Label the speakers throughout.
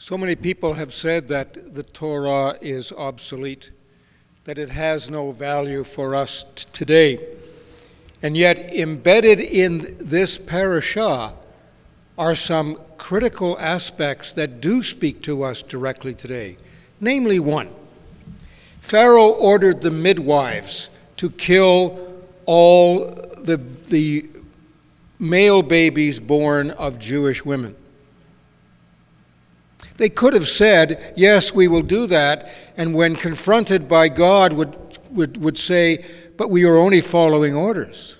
Speaker 1: So many people have said that the Torah is obsolete, that it has no value for us today. And yet, embedded in this parashah are some critical aspects that do speak to us directly today. Namely, one, Pharaoh ordered the midwives to kill all the male babies born of Jewish women. They could have said, yes, we will do that, and when confronted by God would say, but we are only following orders.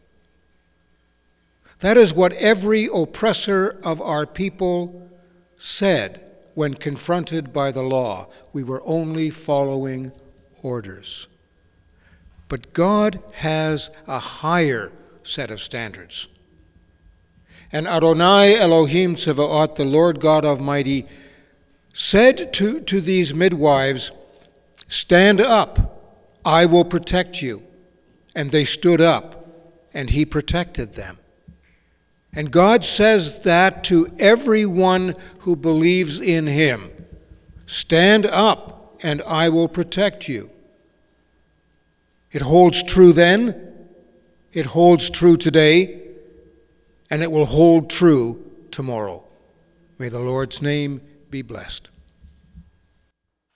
Speaker 1: That is what every oppressor of our people said when confronted by the law. We were only following orders. But God has a higher set of standards. And Adonai Elohim Tzevaot, the Lord God Almighty, said to these midwives, "Stand up, I will protect you." And they stood up, and he protected them. And God says that to everyone who believes in him. Stand up, and I will protect you. It holds true then, it holds true today, and it will hold true tomorrow. May the Lord's name be blessed.